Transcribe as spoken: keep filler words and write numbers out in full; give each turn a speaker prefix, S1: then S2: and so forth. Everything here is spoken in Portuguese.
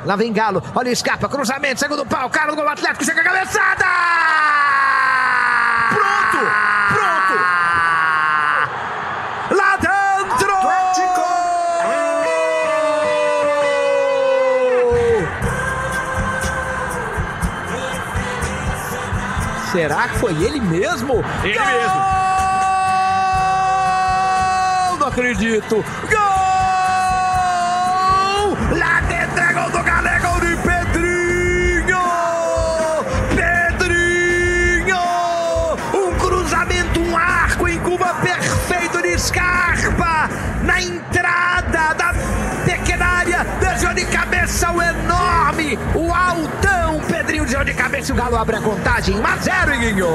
S1: Lá vem Galo, olha o Scarpa, cruzamento, segundo pau, cara do gol Atlético, chega a cabeçada!
S2: Pronto! Pronto!
S1: Lá dentro!
S2: Atlético!
S1: Será que foi ele mesmo?
S2: Ele
S1: Gol!
S2: mesmo!
S1: Não acredito! Gol! Lá dentro é gol do Galego, gol de Pedrinho! Pedrinho! Um cruzamento, um arco em Cuba perfeito de Scarpa! Na entrada da pequena área, desviou de cabeça o enorme, o altão Pedrinho desviou de cabeça e o Galo abre a contagem, um a zero, Guinho!